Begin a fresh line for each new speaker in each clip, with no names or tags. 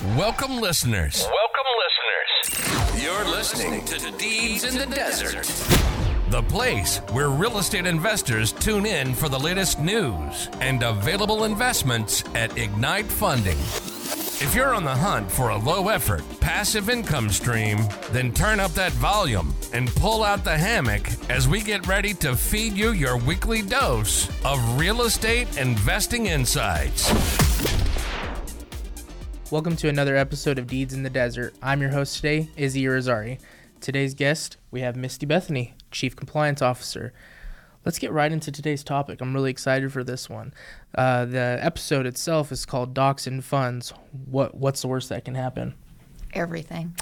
Welcome, listeners. You're listening to Deeds in the Desert, the place where real estate investors tune in for the latest news and available investments at Ignite Funding. If you're on the hunt for a low-effort, passive income stream, then turn up that volume and pull out the hammock as we get ready to feed you your weekly dose of real estate investing insights.
Welcome to another episode of Deeds in the Desert. I'm your host today, Izzy Irizarry. Today's guest, we have Misty Bethany, Chief Compliance Officer. Let's get right into today's topic. I'm really excited for this one. The episode itself is called Docs and Funds. What's the worst that can happen?
Everything.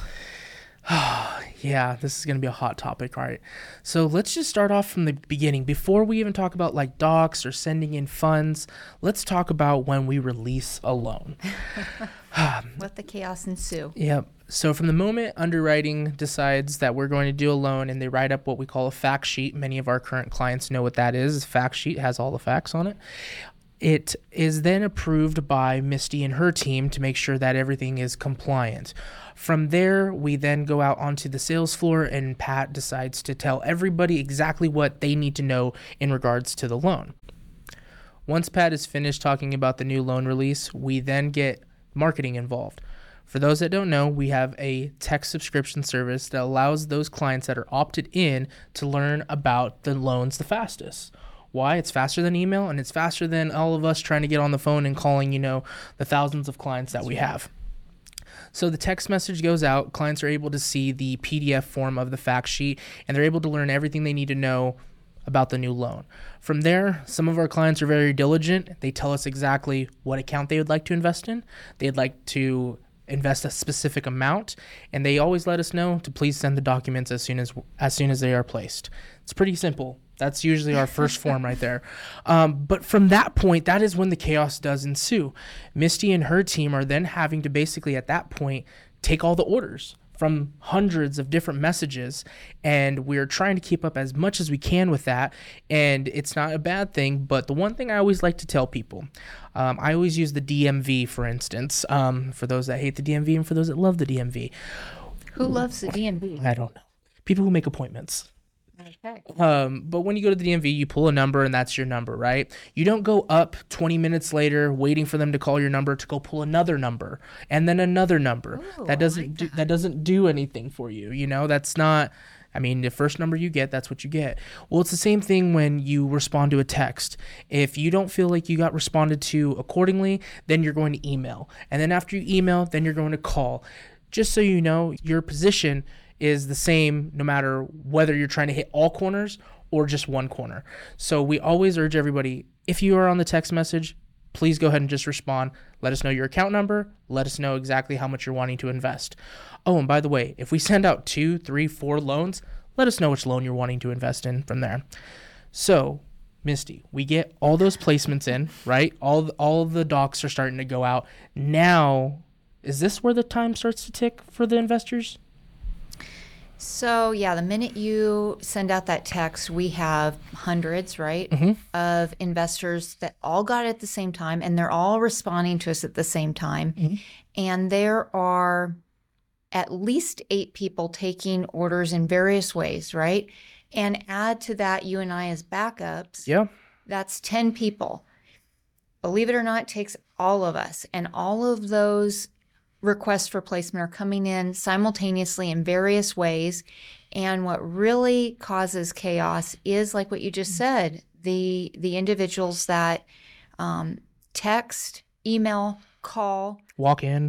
Yeah, this is going to be a hot topic, right? So let's just start off from the beginning. Before we even talk about like docs or sending in funds, let's talk about when we release a loan.
Let the chaos ensue.
Yep. So from the moment underwriting decides that we're going to do a loan and they write up what we call a fact sheet, many of our current clients know what that is. A fact sheet has all the facts on it. It is then approved by Misty and her team to make sure that everything is compliant. From there, we then go out onto the sales floor and Pat decides to tell everybody exactly what they need to know in regards to the loan. Once Pat is finished talking about the new loan release, we then get marketing involved. For those that don't know, we have a text subscription service that allows those clients that are opted in to learn about the loans the fastest. Why? It's faster than email, and it's faster than all of us trying to get on the phone and calling, the thousands of clients that we have. So the text message goes out, clients are able to see the PDF form of the fact sheet, and they're able to learn everything they need to know about the new loan. From there, some of our clients are very diligent. They tell us exactly what account they would like to invest in. They'd like to invest a specific amount, and they always let us know to please send the documents as soon as they are placed. It's pretty simple. That's usually our first form right there. But from that point, that is when the chaos does ensue. Misty and her team are then having to basically at that point take all the orders from hundreds of different messages, and we're trying to keep up as much as we can with that, and it's not a bad thing. But the one thing I always like to tell people, I always use the DMV, for instance, for those that hate the DMV and for those that love the DMV.
Who loves the DMV?
I don't know. People who make appointments.
Okay.
But when you go to the DMV, you pull a number and that's your number, right? You don't go up 20 minutes later waiting for them to call your number to go pull another number and then another number.
Ooh,
that doesn't do anything for you. That's not, the first number you get, that's what you get. Well, it's the same thing when you respond to a text. If you don't feel like you got responded to accordingly, then you're going to email. And then after you email, then you're going to call. Just so you know, your position is the same no matter whether you're trying to hit all corners or just one corner. So we always urge everybody, if you are on the text message, please go ahead and just respond. Let us know your account number. Let us know exactly how much you're wanting to invest. Oh, and by the way, if we send out 2, 3, 4 loans, let us know which loan you're wanting to invest in from there. So, Misty, we get all those placements in, right? All the docs are starting to go out. Now, is this where the time starts to tick for the investors?
So, yeah, the minute you send out that text, we have hundreds, right, of investors that all got it at the same time, and they're all responding to us at the same time. Mm-hmm. And there are at least 8 people taking orders in various ways, right? And add to that you and I as backups.
Yeah.
That's 10 people. Believe it or not, it takes all of us. And all of those requests for placement are coming in simultaneously in various ways. And what really causes chaos is, like what you just said, the individuals that text, email, call,
walk in,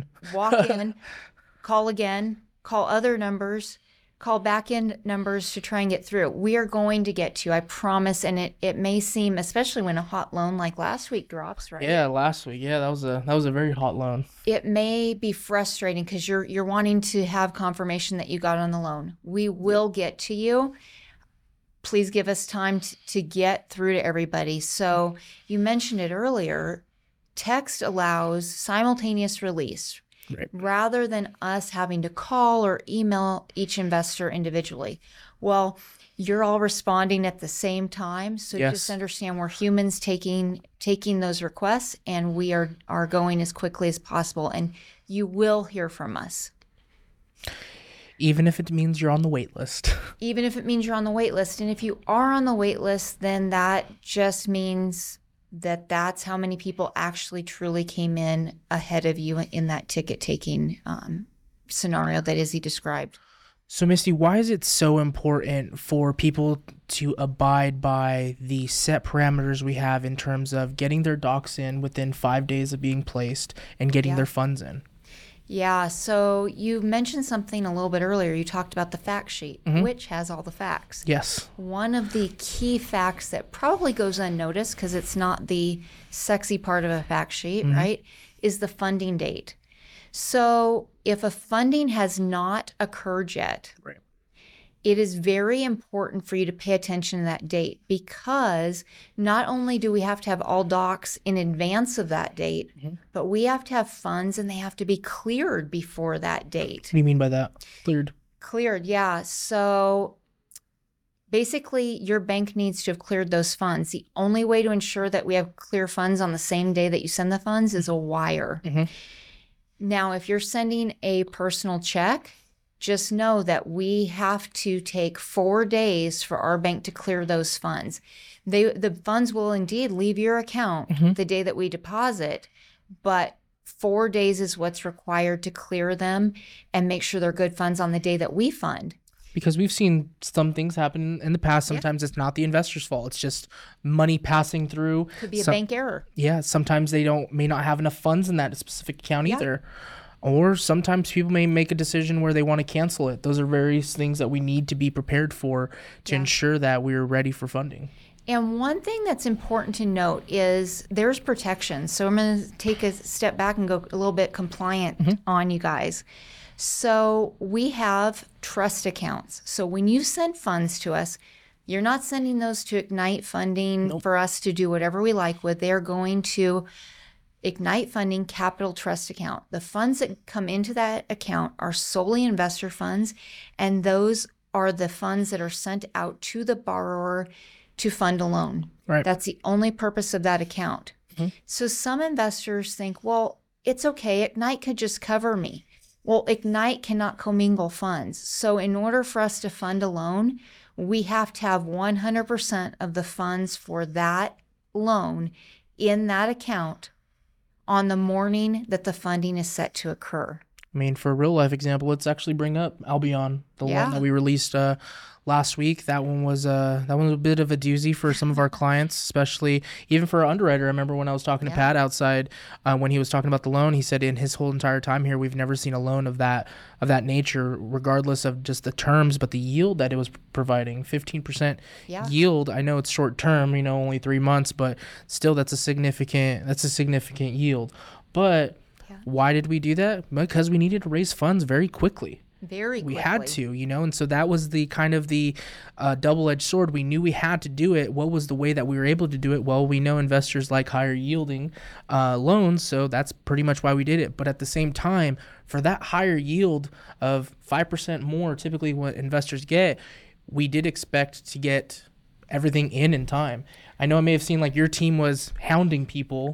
call again, call other numbers, call back in numbers to try and get through. We are going to get to you, I promise. And it may seem, especially when a hot loan like last week drops, right?
Yeah, last week. Yeah, that was a very hot loan.
It may be frustrating because you're wanting to have confirmation that you got on the loan. We will get to you. Please give us time to get through to everybody. So you mentioned it earlier. Text allows simultaneous release. Right. Rather than us having to call or email each investor individually. Well, you're all responding at the same time. So
Yes.
just understand we're humans taking those requests, and we are going as quickly as possible. And you will hear from us.
Even if it means you're on the wait list.
Even if it means you're on the wait list. And if you are on the wait list, then that just means that that's how many people actually truly came in ahead of you in that ticket taking scenario that Izzy described.
So, Misty, why is it so important for people to abide by the set parameters we have in terms of getting their docs in within 5 days of being placed and getting their funds in?
Yeah, so you mentioned something a little bit earlier. You talked about the fact sheet, which has all the facts.
Yes.
One of the key facts that probably goes unnoticed because it's not the sexy part of a fact sheet, right, is the funding date. So if a funding has not occurred yet,
Right.
it is very important for you to pay attention to that date, because not only do we have to have all docs in advance of that date, but we have to have funds and they have to be cleared before that date.
What do you mean by that?
Cleared, yeah. So basically, your bank needs to have cleared those funds. The only way to ensure that we have clear funds on the same day that you send the funds is a wire. Now, if you're sending a personal check, just know that we have to take 4 days for our bank to clear those funds. The funds will indeed leave your account the day that we deposit, but 4 days is what's required to clear them and make sure they're good funds on the day that we fund.
Because we've seen some things happen in the past. Sometimes it's not the investor's fault. It's just money passing through.
Could be a bank error.
Yeah, sometimes they may not have enough funds in that specific account either. Or sometimes people may make a decision where they want to cancel it. Those are various things that we need to be prepared for to ensure that we're ready for funding.
And one thing that's important to note is there's protection. So I'm going to take a step back and go a little bit compliant on you guys. So we have trust accounts. So when you send funds to us, you're not sending those to Ignite Funding for us to do whatever we like with. They're going to Ignite Funding Capital Trust Account. The funds that come into that account are solely investor funds, and those are the funds that are sent out to the borrower to fund a loan.
Right.
That's the only purpose of that account. So some investors think, well, it's okay, Ignite could just cover me. Well, Ignite cannot commingle funds. So in order for us to fund a loan, we have to have 100% of the funds for that loan in that account on the morning that the funding is set to occur.
I mean, for a real life example, let's actually bring up Albion, the one that we released last week. That one was a bit of a doozy for some of our clients, especially even for our underwriter. I remember when I was talking to Pat outside when he was talking about the loan, he said in his whole entire time here, we've never seen a loan of that nature, regardless of just the terms, but the yield that it was providing, 15% yield. I know it's short term, only 3 months, but still that's a significant yield. But why did we do that? Because we needed to raise funds very quickly.
Very quickly.
We had to, and so that was the kind of the double-edged sword. We knew we had to do it. What was the way that we were able to do it? Well, we know investors like higher yielding loans, so that's pretty much why we did it. But at the same time, for that higher yield of 5% more, typically what investors get, we did expect to get everything in time. I know I may have seen like your team was hounding people,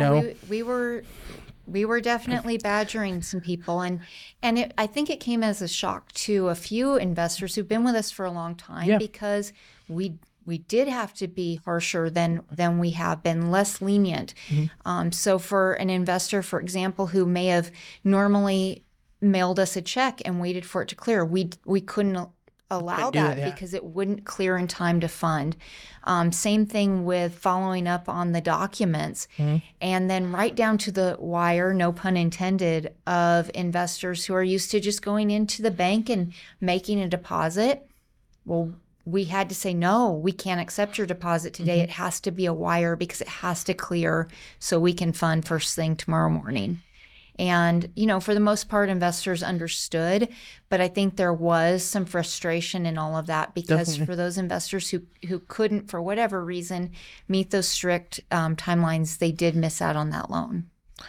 We were definitely badgering some people, and I think it came as a shock to a few investors who've been with us for a long time because we did have to be harsher than we have been, less lenient. So for an investor, for example, who may have normally mailed us a check and waited for it to clear, we couldn't allow that because it wouldn't clear in time to fund. Same thing with following up on the documents, and then right down to the wire, no pun intended, of investors who are used to just going into the bank and making a deposit. Well, we had to say, no, we can't accept your deposit today. It has to be a wire because it has to clear so we can fund first thing tomorrow morning. And, for the most part, investors understood, but I think there was some frustration in all of that because for those investors who couldn't, for whatever reason, meet those strict timelines, they did miss out on that loan.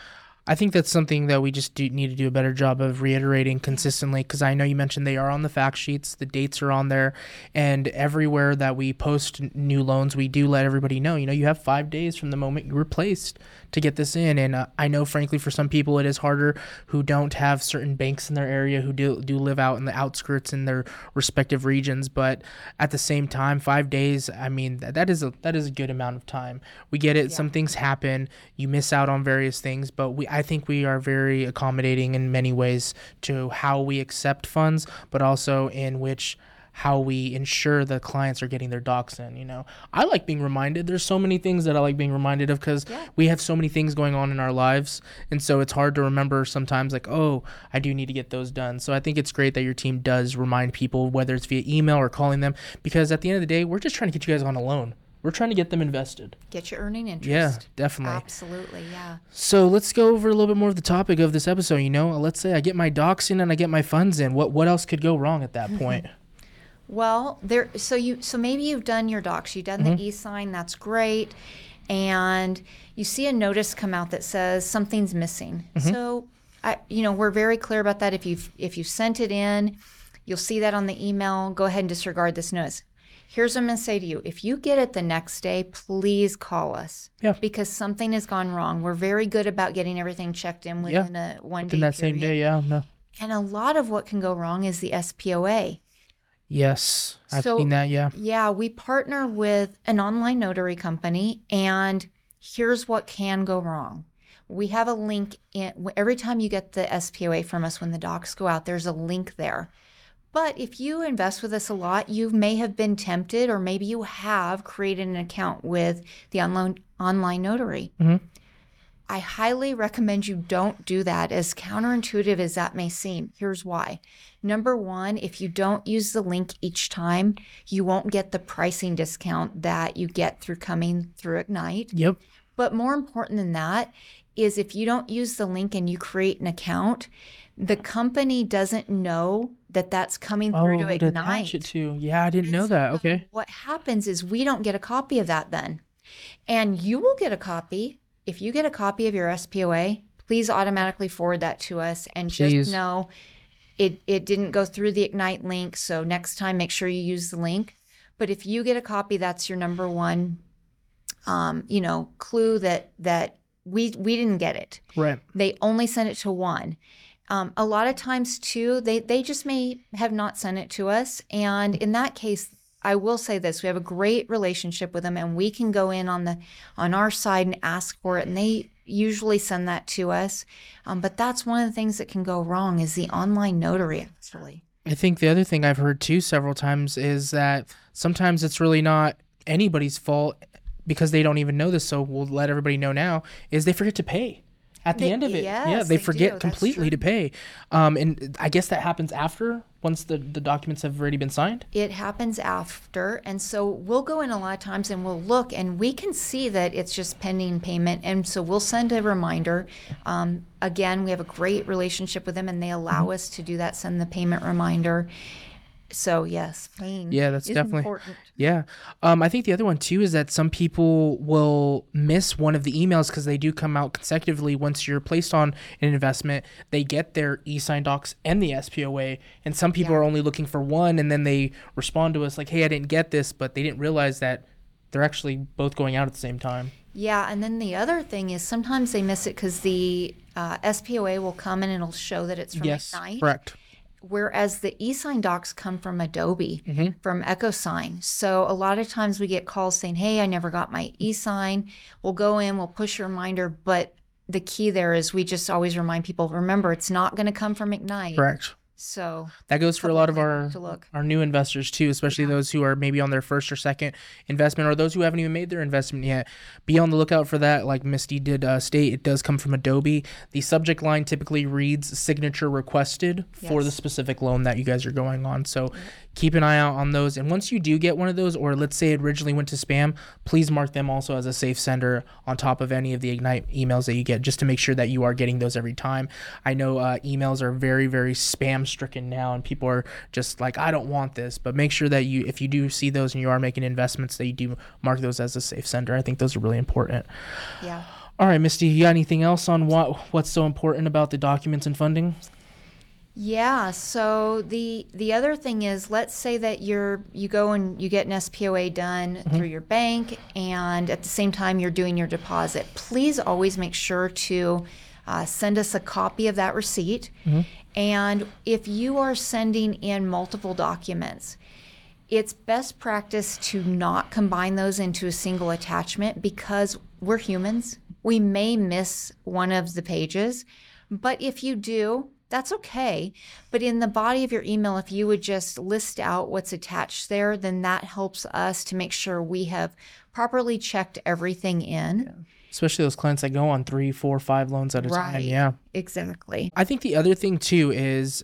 I think that's something that we just need to do a better job of reiterating consistently, because I know you mentioned they are on the fact sheets, the dates are on there, and everywhere that we post new loans, we do let everybody know, you have 5 days from the moment you were placed to get this in. And I know, frankly, for some people it is harder who don't have certain banks in their area, who do live out in the outskirts in their respective regions. But at the same time, 5 days, I mean, that is a good amount of time. We get it. Yeah. Some things happen. You miss out on various things, but I think we are very accommodating in many ways to how we accept funds, but also in how we ensure the clients are getting their docs in. I like being reminded. There's so many things that I like being reminded of, because we have so many things going on in our lives, and so it's hard to remember sometimes, like, oh, I do need to get those done. So I think it's great that your team does remind people, whether it's via email or calling them, because at the end of the day, we're just trying to get you guys on a loan. We're trying to get them invested.
Get you earning interest.
Yeah, definitely.
Absolutely, yeah.
So let's go over a little bit more of the topic of this episode. Let's say I get my docs in and I get my funds in. What else could go wrong at that point?
Well, so maybe you've done your docs, you've done the e-sign, that's great, and you see a notice come out that says something's missing. So, we're very clear about that. If you've sent it in, you'll see that on the email. Go ahead and disregard this notice. Here's what I'm going to say to you. If you get it the next day, please call us. Yeah. Because something has gone wrong. We're very good about getting everything checked in within a 1 day
in that
period.
Same day, yeah. No.
And a lot of what can go wrong is the SPOA.
Yes, I've seen that, yeah.
Yeah, we partner with an online notary company, and here's what can go wrong. We have a link every time you get the SPOA from us, when the docs go out, there's a link there. But if you invest with us a lot, you may have been tempted, or maybe you have created an account with the online notary. I highly recommend you don't do that, as counterintuitive as that may seem. Here's why. Number one, if you don't use the link each time, you won't get the pricing discount that you get through coming through Ignite.
Yep.
But more important than that is, if you don't use the link and you create an account, the company doesn't know that that's coming through to Ignite.
Attach it to. Yeah, I didn't know that. Okay.
What happens is we don't get a copy of that then. And you will get a copy. If you get a copy of your SPOA, please automatically forward that to us, and just know it didn't go through the Ignite link. So next time, make sure you use the link. But if you get a copy, that's your number one, clue that we didn't get it.
Right.
They only sent it to one. A lot of times too, they just may have not sent it to us. And in that case, I will say this: we have a great relationship with them, and we can go in on our side and ask for it, and they usually send that to us. But that's one of the things that can go wrong, is the online notary, actually.
I think the other thing I've heard too several times is that sometimes it's really not anybody's fault, because they don't even know this. So we'll let everybody know now, is they forget to pay at the end of it.
Yes,
they forget completely to pay. And I guess that happens once the documents have already been signed?
It happens after. And so we'll go in a lot of times and we'll look, and we can see that it's just pending payment. And so we'll send a reminder. Again, we have a great relationship with them, and they allow us to do that, send the payment reminder. So yes, paying
that's
is
definitely
important.
Yeah. I think the other one too is that some people will miss one of the emails, because they do come out consecutively. Once you're placed on an investment, they get their e-sign docs and the SPOA, and some people are only looking for one, and then they respond to us like, hey, I didn't get this, but they didn't realize that they're actually both going out at the same time.
Yeah, and then the other thing is, sometimes they miss it because the SPOA will come in and it'll show that it's from Ignite.
Yes, correct.
Whereas the e-sign docs come from Adobe, from EchoSign. So a lot of times we get calls saying, hey, I never got my e-sign. We'll go in, we'll push a reminder. But the key there is, we just always remind people, remember, it's not going to come from Ignite.
Correct.
So
that goes for a lot of our new investors too, especially those who are maybe on their first or second investment, or those who haven't even made their investment yet. Be on the lookout for that. Like Misty did state, it does come from Adobe. The subject line typically reads signature requested for the specific loan that you guys are going on. So keep an eye out on those. And once you do get one of those, or let's say it originally went to spam, please mark them also as a safe sender on top of any of the Ignite emails that you get, just to make sure that you are getting those every time. I know emails are very, very spam stricken now, and people are just like, I don't want this. But make sure that if you do see those and you are making investments, that you do mark those as a safe sender. I think those are really important.
Yeah.
All right, Misty, you got anything else on what's so important about the documents and funding?
Yeah. So the other thing is, let's say that you go and you get an SPOA done through your bank, and at the same time you're doing your deposit. Please always make sure to send us a copy of that receipt. And if you are sending in multiple documents, it's best practice to not combine those into a single attachment, because we're humans. We may miss one of the pages, but if you do, that's okay. But in the body of your email, if you would just list out what's attached there, then that helps us to make sure we have properly checked everything in.
Yeah. Especially those clients that go on 3, 4, 5 loans at a time. Yeah,
exactly.
I think the other thing too is,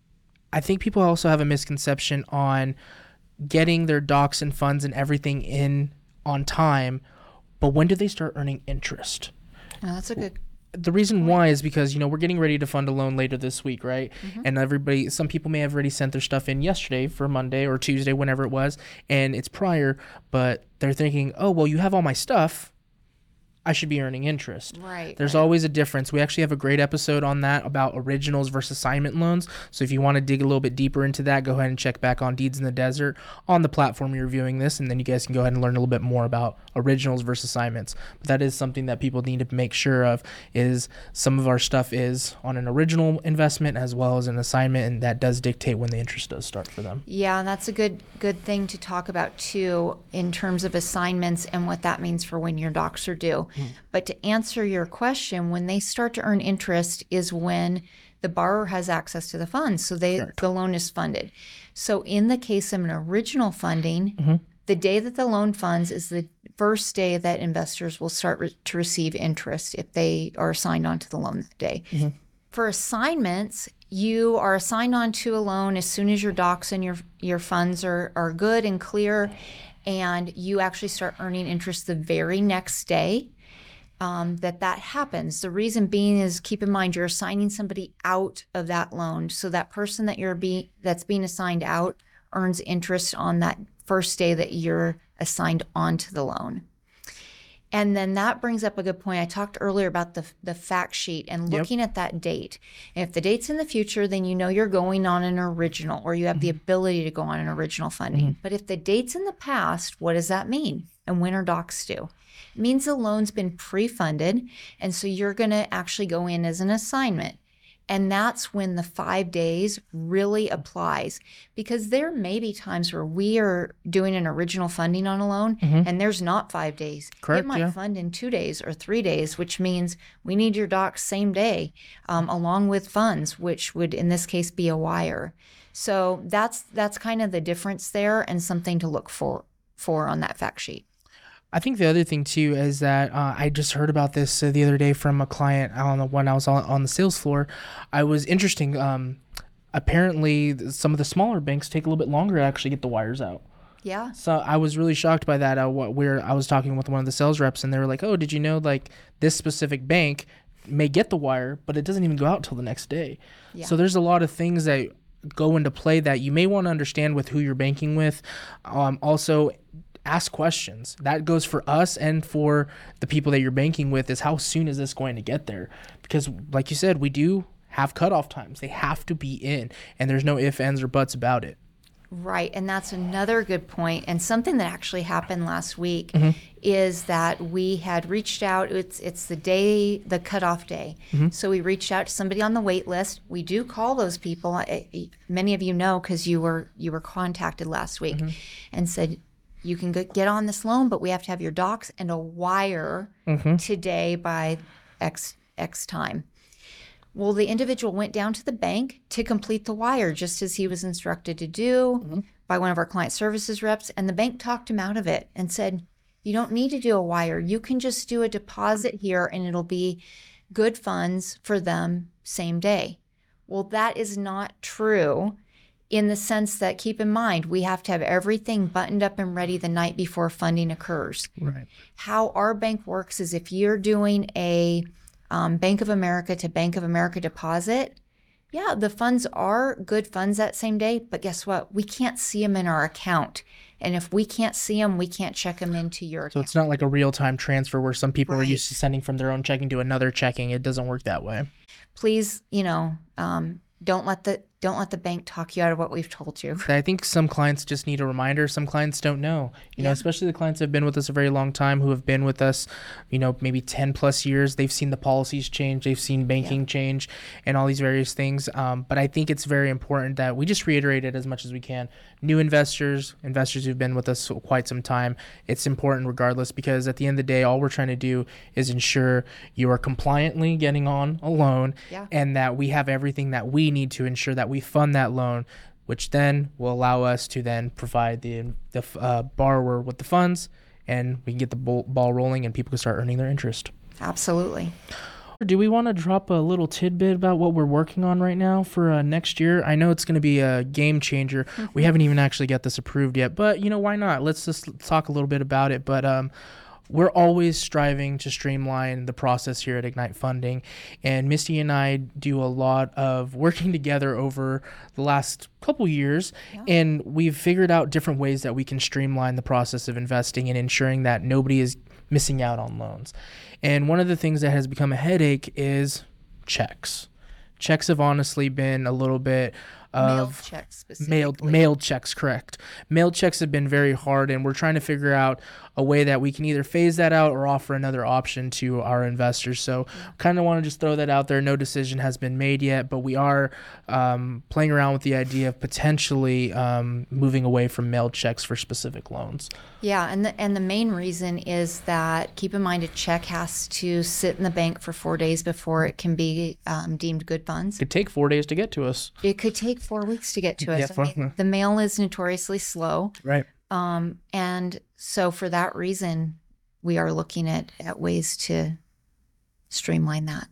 I think people also have a misconception on getting their docs and funds and everything in on time, but when do they start earning interest?
Oh, that's a good.
The reason why is because, we're getting ready to fund a loan later this week, right? And some people may have already sent their stuff in yesterday for Monday or Tuesday, whenever it was, and it's prior, but they're thinking, oh, well, you have all my stuff, I should be earning interest.
Right.
There's always a difference. We actually have a great episode on that about originals versus assignment loans. So if you want to dig a little bit deeper into that, go ahead and check back on Deeds in the Desert on the platform you're viewing this, and then you guys can go ahead and learn a little bit more about originals versus assignments. But that is something that people need to make sure of, is some of our stuff is on an original investment as well as an assignment, and that does dictate when the interest does start for them.
Yeah, and that's a good thing to talk about too, in terms of assignments and what that means for when your docs are due. But to answer your question, when they start to earn interest is when the borrower has access to the funds. So the loan is funded. So in the case of an original funding, the day that the loan funds is the first day that investors will start to receive interest if they are assigned onto the loan that day. For assignments, you are assigned onto a loan as soon as your docs and your funds are good and clear, and you actually start earning interest the very next day that happens. The reason being is, keep in mind, you're assigning somebody out of that loan. So that person that's being assigned out earns interest on that first day that you're assigned onto the loan. And then that brings up a good point. I talked earlier about the fact sheet and looking at that date. And if the date's in the future, then you know you're going on an original, or you have the ability to go on an original funding. But if the date's in the past, what does that mean? And when are docs due? It means the loan's been pre-funded, and so you're going to actually go in as an assignment. And that's when the 5 days really applies, because there may be times where we are doing an original funding on a loan and there's not 5 days.
Correct,
it might fund in 2 days or 3 days, which means we need your docs same day, along with funds, which would in this case be a wire. So that's kind of the difference there, and something to look for on that fact sheet.
I think the other thing too is that I just heard about this the other day from a client. I don't know, when I was on the sales floor. I was interesting. Apparently, some of the smaller banks take a little bit longer to actually get the wires out.
Yeah.
So I was really shocked by that. I was talking with one of the sales reps, and they were like, "Oh, did you know like this specific bank may get the wire, but it doesn't even go out till the next day." Yeah. So there's a lot of things that go into play that you may want to understand with who you're banking with. Also, ask questions. That goes for us and for the people that you're banking with, is how soon is this going to get there? Because like you said, we do have cutoff times. They have to be in, and there's no ifs, ands, or buts about it.
Right. And that's another good point. And something that actually happened last week is that we had reached out. It's the cutoff day. So we reached out to somebody on the wait list. We do call those people. Many of you know, because you were contacted last week and said, you can get on this loan, but we have to have your docs and a wire today by X time. Well, the individual went down to the bank to complete the wire, just as he was instructed to do by one of our client services reps. And the bank talked him out of it and said, you don't need to do a wire. You can just do a deposit here, and it'll be good funds for them same day. Well, that is not true, in the sense that, keep in mind, we have to have everything buttoned up and ready the night before funding occurs.
Right.
How our bank works is, if you're doing a Bank of America to Bank of America deposit, Yeah, the funds are good funds that same day, but guess what? We can't see them in our account. And if we can't see them, we can't check them into your account.
So it's not like a real-time transfer where some people are used to sending from their own checking to another checking. It doesn't work that way.
Please, don't let the bank talk you out of what we've told you.
I think some clients just need a reminder. Some clients don't know, you know, especially the clients that have been with us a very long time, who have been with us, maybe 10 plus years. They've seen the policies change. They've seen banking change and all these various things. But I think it's very important that we just reiterate it as much as we can. New investors who've been with us quite some time, it's important regardless, because at the end of the day, all we're trying to do is ensure you are compliantly getting on a loan and that we have everything that we need to ensure that we fund that loan, which then will allow us to then provide the borrower with the funds, and we can get the ball rolling and people can start earning their interest.
Absolutely.
Do we want to drop a little tidbit about what we're working on right now for next year? I know it's going to be a game changer. We haven't even actually got this approved yet, but why not? Let's just talk a little bit about it. But we're always striving to streamline the process here at Ignite Funding, and Misty and I do a lot of working together over the last couple years, and we've figured out different ways that we can streamline the process of investing and ensuring that nobody is missing out on loans. And one of the things that has become a headache is checks. Checks have honestly been a little bit
mailed checks specifically.
Mailed checks, correct. Mailed checks have been very hard, and we're trying to figure out a way that we can either phase that out or offer another option to our investors. So kind of want to just throw that out there. No decision has been made yet, but we are playing around with the idea of potentially moving away from mailed checks for specific loans.
Yeah, and the main reason is that, keep in mind, a check has to sit in the bank for 4 days before it can be deemed good funds.
It could take 4 days to get to us.
It could take 4 weeks to get to us. The mail is notoriously slow.
Right.
And so for that reason, we are looking at ways to streamline that.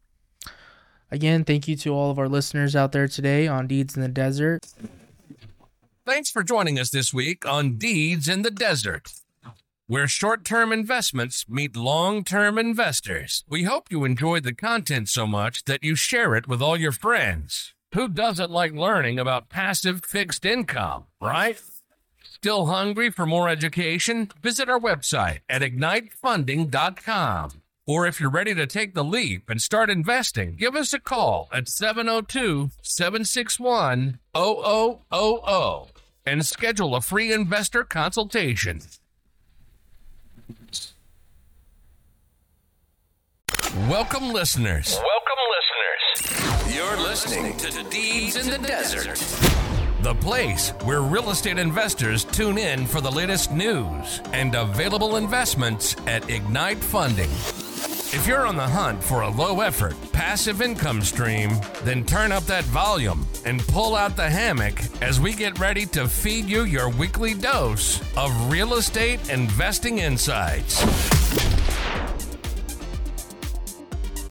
Again, thank you to all of our listeners out there today on Deeds in the Desert.
Thanks for joining us this week on Deeds in the Desert, where short-term investments meet long-term investors. We hope you enjoyed the content so much that you share it with all your friends. Who doesn't like learning about passive fixed income, right? Still hungry for more education? Visit our website at ignitefunding.com. Or if you're ready to take the leap and start investing, give us a call at 702-761-0000 and schedule a free investor consultation. Welcome, listeners. You're listening to Deeds in the Desert, the place where real estate investors tune in for the latest news and available investments at Ignite Funding. If you're on the hunt for a low-effort, passive income stream, then turn up that volume and pull out the hammock as we get ready to feed you your weekly dose of real estate investing insights.